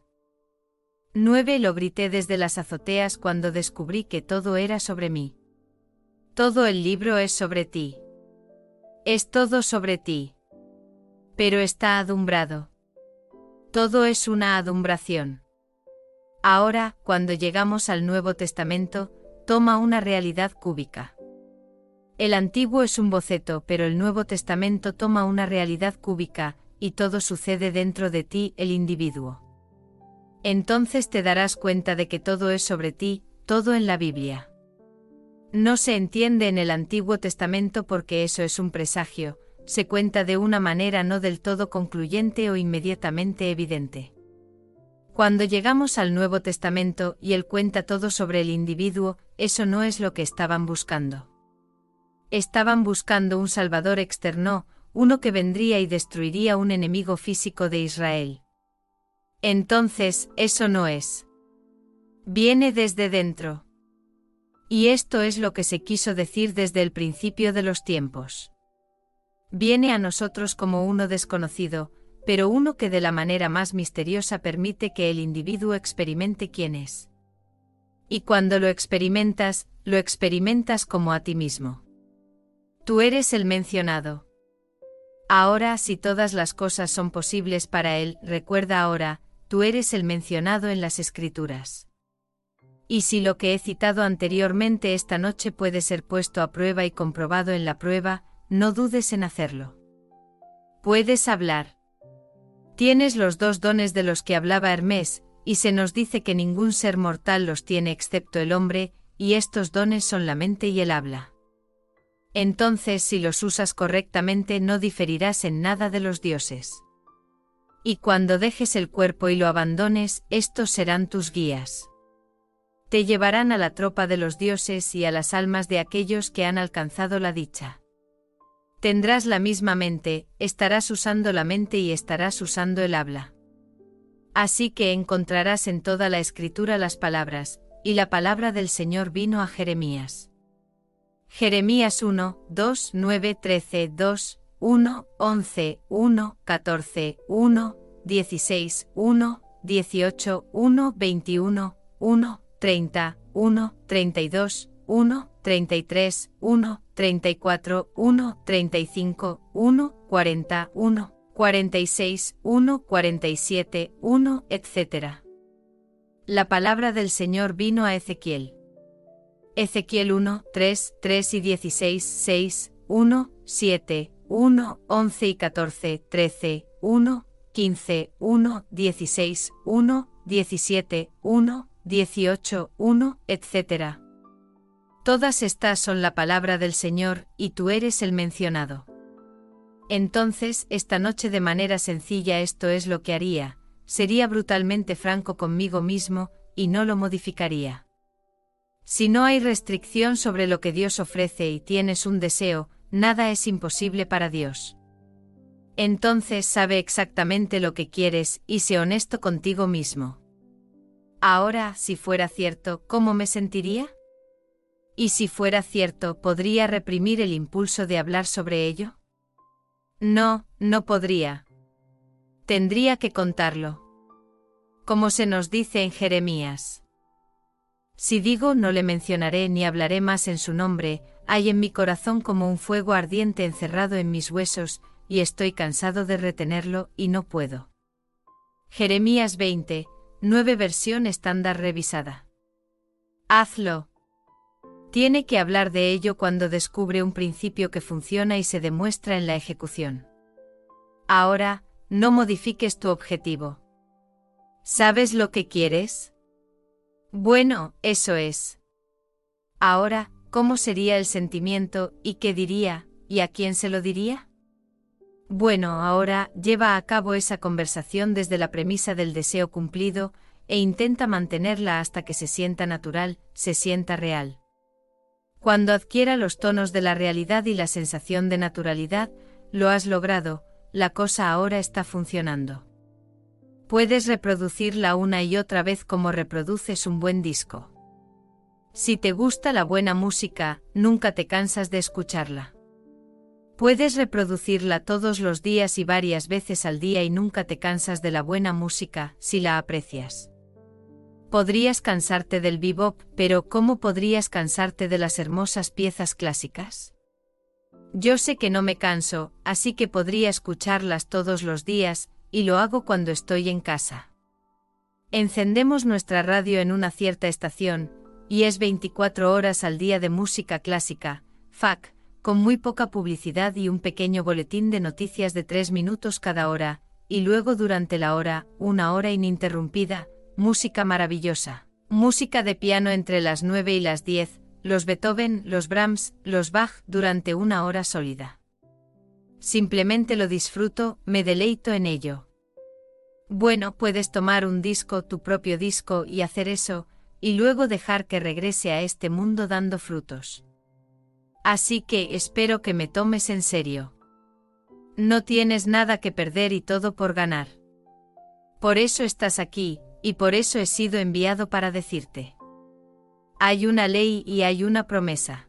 9 Lo grité desde las azoteas cuando descubrí que todo era sobre mí. Todo el libro es sobre ti. Es todo sobre ti. Pero está adumbrado. Todo es una adumbración. Ahora, cuando llegamos al Nuevo Testamento, toma una realidad cúbica. El Antiguo es un boceto, pero el Nuevo Testamento toma una realidad cúbica, y todo sucede dentro de ti, el individuo. Entonces te darás cuenta de que todo es sobre ti, todo en la Biblia. No se entiende en el Antiguo Testamento porque eso es un presagio, se cuenta de una manera no del todo concluyente o inmediatamente evidente. Cuando llegamos al Nuevo Testamento y él cuenta todo sobre el individuo, eso no es lo que estaban buscando. Estaban buscando un Salvador externo, uno que vendría y destruiría un enemigo físico de Israel. Entonces, eso no es. Viene desde dentro. Y esto es lo que se quiso decir desde el principio de los tiempos. Viene a nosotros como uno desconocido, pero uno que de la manera más misteriosa permite que el individuo experimente quién es. Y cuando lo experimentas como a ti mismo. Tú eres el mencionado. Ahora, si todas las cosas son posibles para él, recuerda ahora, tú eres el mencionado en las Escrituras. Y si lo que he citado anteriormente esta noche puede ser puesto a prueba y comprobado en la prueba, no dudes en hacerlo. Puedes hablar. Tienes los dos dones de los que hablaba Hermés, y se nos dice que ningún ser mortal los tiene excepto el hombre, y estos dones son la mente y el habla. Entonces, si los usas correctamente, no diferirás en nada de los dioses. Y cuando dejes el cuerpo y lo abandones, estos serán tus guías. Te llevarán a la tropa de los dioses y a las almas de aquellos que han alcanzado la dicha. Tendrás la misma mente, estarás usando la mente y estarás usando el habla. Así que encontrarás en toda la Escritura las palabras, y la palabra del Señor vino a Jeremías. Jeremías 1, 2, 9, 13, 2, 1, 11, 1, 14, 1, 16, 1, 18, 1, 21, 1, 30, 1, 32, 1, 33, 1, 34, 1, 35, 1, 40, 1, 46, 1, 47, 1, etc. La palabra del Señor vino a Ezequiel. Ezequiel 1, 3, 3 y 16, 6, 1, 7, 1, 11 y 14, 13, 1, 15, 1, 16, 1, 17, 1, 18, 1, etc. Todas estas son la palabra del Señor, y tú eres el mencionado. Entonces, esta noche de manera sencilla esto es lo que haría, sería brutalmente franco conmigo mismo, y no lo modificaría. Si no hay restricción sobre lo que Dios ofrece y tienes un deseo, nada es imposible para Dios. Entonces sabe exactamente lo que quieres y sé honesto contigo mismo. Ahora, si fuera cierto, ¿cómo me sentiría? ¿Y si fuera cierto, podría reprimir el impulso de hablar sobre ello? No, no podría. Tendría que contarlo. Como se nos dice en Jeremías. Si digo no le mencionaré ni hablaré más en su nombre, hay en mi corazón como un fuego ardiente encerrado en mis huesos, y estoy cansado de retenerlo y no puedo. Jeremías 20, 9 versión estándar revisada. Hazlo. Tiene que hablar de ello cuando descubre un principio que funciona y se demuestra en la ejecución. Ahora, no modifiques tu objetivo. ¿Sabes lo que quieres? Bueno, eso es. Ahora, ¿cómo sería el sentimiento, y qué diría, y a quién se lo diría? Bueno, ahora, lleva a cabo esa conversación desde la premisa del deseo cumplido, e intenta mantenerla hasta que se sienta natural, se sienta real. Cuando adquiera los tonos de la realidad y la sensación de naturalidad, lo has logrado, la cosa ahora está funcionando. Puedes reproducirla una y otra vez como reproduces un buen disco. Si te gusta la buena música, nunca te cansas de escucharla. Puedes reproducirla todos los días y varias veces al día y nunca te cansas de la buena música, si la aprecias. Podrías cansarte del bebop, pero ¿cómo podrías cansarte de las hermosas piezas clásicas? Yo sé que no me canso, así que podría escucharlas todos los días, y lo hago cuando estoy en casa. Encendemos nuestra radio en una cierta estación, y es 24 horas al día de música clásica, FAC, con muy poca publicidad y un pequeño boletín de noticias de 3 minutos cada hora, y luego durante la hora, 1 hora ininterrumpida, música maravillosa. Música de piano entre las 9 y las 10, los Beethoven, los Brahms, los Bach durante 1 hora sólida. Simplemente lo disfruto, me deleito en ello. Bueno, puedes tomar un disco, tu propio disco, y hacer eso, y luego dejar que regrese a este mundo dando frutos. Así que espero que me tomes en serio. No tienes nada que perder y todo por ganar. Por eso estás aquí, y por eso he sido enviado para decirte. Hay una ley y hay una promesa.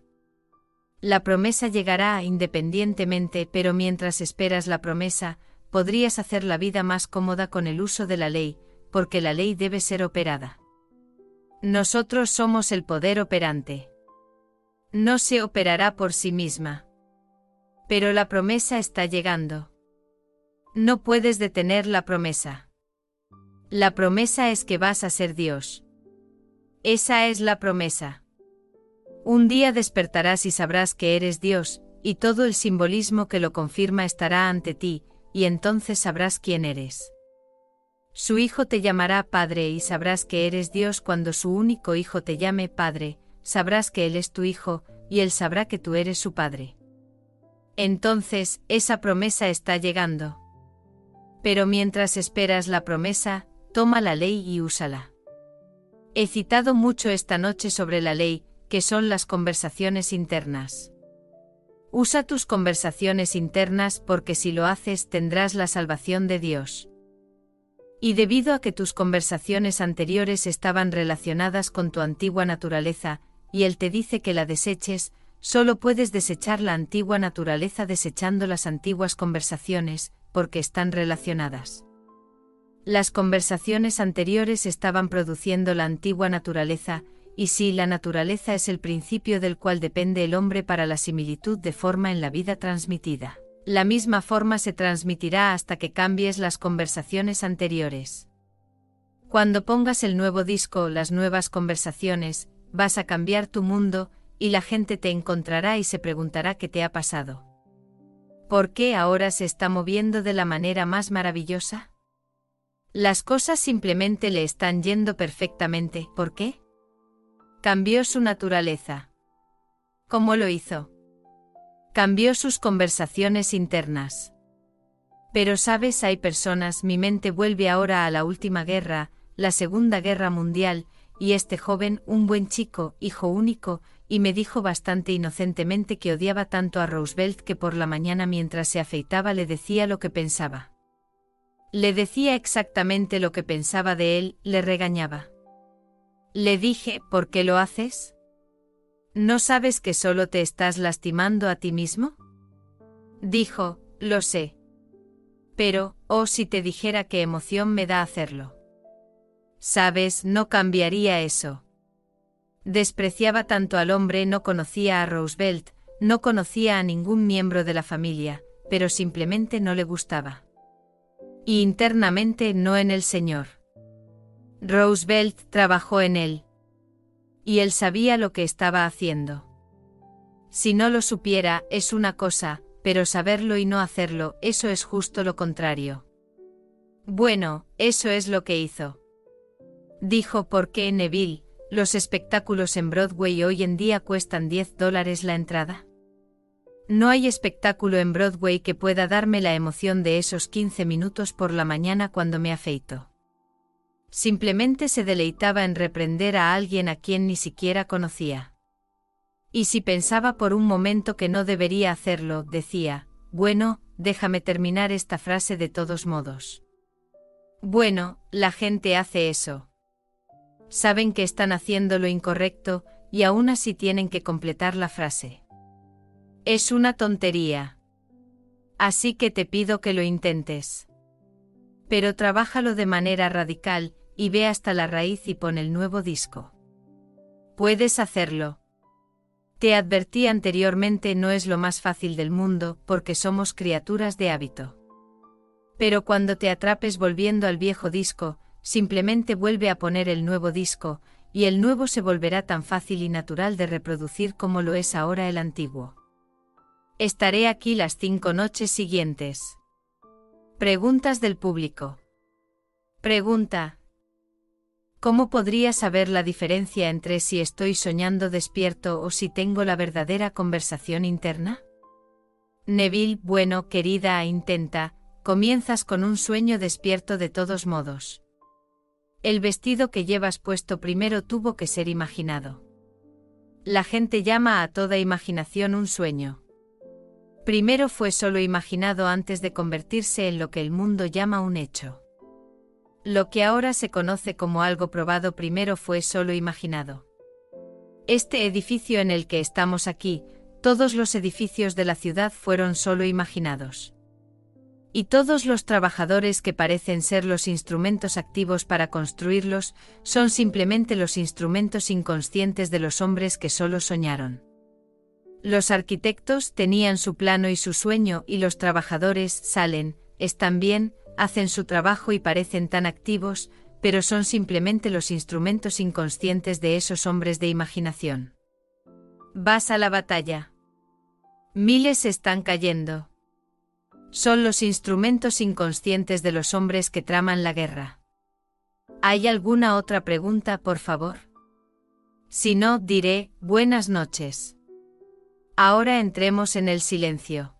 La promesa llegará independientemente, pero mientras esperas la promesa, podrías hacer la vida más cómoda con el uso de la ley, porque la ley debe ser operada. Nosotros somos el poder operante. No se operará por sí misma. Pero la promesa está llegando. No puedes detener la promesa. La promesa es que vas a ser Dios. Esa es la promesa. Un día despertarás y sabrás que eres Dios, y todo el simbolismo que lo confirma estará ante ti, y entonces sabrás quién eres. Su hijo te llamará Padre y sabrás que eres Dios cuando su único hijo te llame Padre, sabrás que Él es tu hijo, y Él sabrá que tú eres su Padre. Entonces, esa promesa está llegando. Pero mientras esperas la promesa, toma la ley y úsala. He citado mucho esta noche sobre la ley, que son las conversaciones internas. Usa tus conversaciones internas porque si lo haces tendrás la salvación de Dios. Y debido a que tus conversaciones anteriores estaban relacionadas con tu antigua naturaleza, y Él te dice que la deseches, solo puedes desechar la antigua naturaleza desechando las antiguas conversaciones, porque están relacionadas. Las conversaciones anteriores estaban produciendo la antigua naturaleza, y si la naturaleza es el principio del cual depende el hombre para la similitud de forma en la vida transmitida, la misma forma se transmitirá hasta que cambies las conversaciones anteriores. Cuando pongas el nuevo disco, las nuevas conversaciones, vas a cambiar tu mundo, y la gente te encontrará y se preguntará qué te ha pasado. ¿Por qué ahora se está moviendo de la manera más maravillosa? Las cosas simplemente le están yendo perfectamente. ¿Por qué? Cambió su naturaleza. ¿Cómo lo hizo? Cambió sus conversaciones internas. Pero sabes, hay personas, mi mente vuelve ahora a la última guerra, la Segunda Guerra Mundial, y este joven, un buen chico, hijo único, y me dijo bastante inocentemente que odiaba tanto a Roosevelt que por la mañana mientras se afeitaba le decía lo que pensaba. Le decía exactamente lo que pensaba de él, le regañaba. Le dije, ¿por qué lo haces? ¿No sabes que solo te estás lastimando a ti mismo? Dijo, lo sé. Pero, oh, si te dijera qué emoción me da hacerlo. Sabes, no cambiaría eso. Despreciaba tanto al hombre, no conocía a Roosevelt, no conocía a ningún miembro de la familia, pero simplemente no le gustaba. Y internamente no en el Señor. Roosevelt trabajó en él. Y él sabía lo que estaba haciendo. Si no lo supiera, es una cosa, pero saberlo y no hacerlo, eso es justo lo contrario. Bueno, eso es lo que hizo. Dijo, ¿por qué, Neville, los espectáculos en Broadway hoy en día cuestan $10 la entrada? No hay espectáculo en Broadway que pueda darme la emoción de esos 15 minutos por la mañana cuando me afeito. Simplemente se deleitaba en reprender a alguien a quien ni siquiera conocía. Y si pensaba por un momento que no debería hacerlo, decía, bueno, déjame terminar esta frase de todos modos. Bueno, la gente hace eso. Saben que están haciendo lo incorrecto, y aún así tienen que completar la frase. Es una tontería. Así que te pido que lo intentes. Pero trabájalo de manera radical, y ve hasta la raíz y pon el nuevo disco. Puedes hacerlo. Te advertí anteriormente, no es lo más fácil del mundo, porque somos criaturas de hábito. Pero cuando te atrapes volviendo al viejo disco, simplemente vuelve a poner el nuevo disco, y el nuevo se volverá tan fácil y natural de reproducir como lo es ahora el antiguo. Estaré aquí las 5 noches siguientes. Preguntas del público. Pregunta. ¿Cómo podría saber la diferencia entre si estoy soñando despierto o si tengo la verdadera conversación interna? Neville, bueno, querida, intenta, comienzas con un sueño despierto de todos modos. El vestido que llevas puesto primero tuvo que ser imaginado. La gente llama a toda imaginación un sueño. Primero fue solo imaginado antes de convertirse en lo que el mundo llama un hecho. Lo que ahora se conoce como algo probado primero fue solo imaginado. Este edificio en el que estamos aquí, todos los edificios de la ciudad fueron solo imaginados. Y todos los trabajadores que parecen ser los instrumentos activos para construirlos, son simplemente los instrumentos inconscientes de los hombres que solo soñaron. Los arquitectos tenían su plano y su sueño y los trabajadores salen, están bien, hacen su trabajo y parecen tan activos, pero son simplemente los instrumentos inconscientes de esos hombres de imaginación. Vas a la batalla. Miles están cayendo. Son los instrumentos inconscientes de los hombres que traman la guerra. ¿Hay alguna otra pregunta, por favor? Si no, diré, buenas noches. Ahora entremos en el silencio.